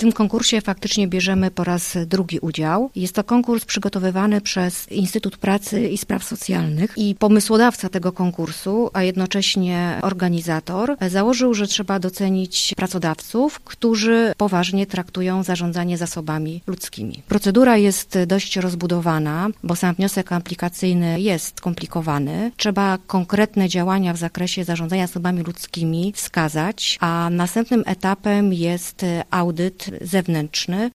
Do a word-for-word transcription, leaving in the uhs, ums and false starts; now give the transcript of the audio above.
tym konkursie faktycznie bierzemy po raz drugi udział. Jest to konkurs przygotowywany przez Instytut Pracy i Spraw Socjalnych i pomysłodawca tego konkursu, a jednocześnie organizator, założył, że trzeba docenić pracodawców, którzy poważnie traktują zarządzanie zasobami ludzkimi. Procedura jest dość rozbudowana, bo sam wniosek aplikacyjny jest skomplikowany. Trzeba konkretne działania w zakresie zarządzania zasobami ludzkimi wskazać, a następnym etapem jest audyt zewnętrzny,